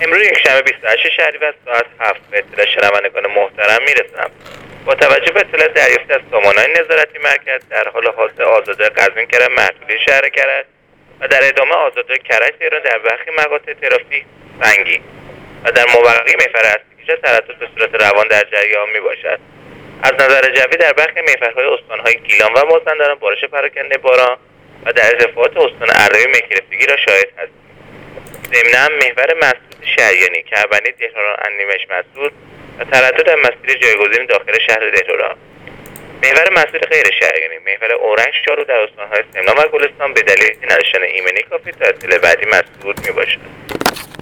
امروز یکشنبه 28 شهریور ساعت 7 به اطلاع شنوندگان محترم میرسم. با توجه به اطلاع دریافت از سامانه‌های نظارتی مرکز در حال حاضر آزادراه قزوین کرج محدوده شهر کرج و در ادامه آزادراه کرج تهران در برخی مقاطع ترافیک سنگین و در مابقی محور اصلی تردد به صورت روان در جریان میباشد. از نظر جوی در برخی محورهای استانهای گیلان و مازندران بارش پراکنده باران و در ارتفاعات استان اردبیل مهگرفتگی را شاهد هستیم. ضمناً محور مسدود شریانی، کربنی، دهران، اندیمش مسدود و تردد در مسیر جایگزین داخل شهر دهران. محور مسدود غیر شریانی، محور اورنج شارو در استان‌های سمنان و گلستان به دلیل نداشتن ایمنی کافی تا اطلاع بعدی مسدود میباشد.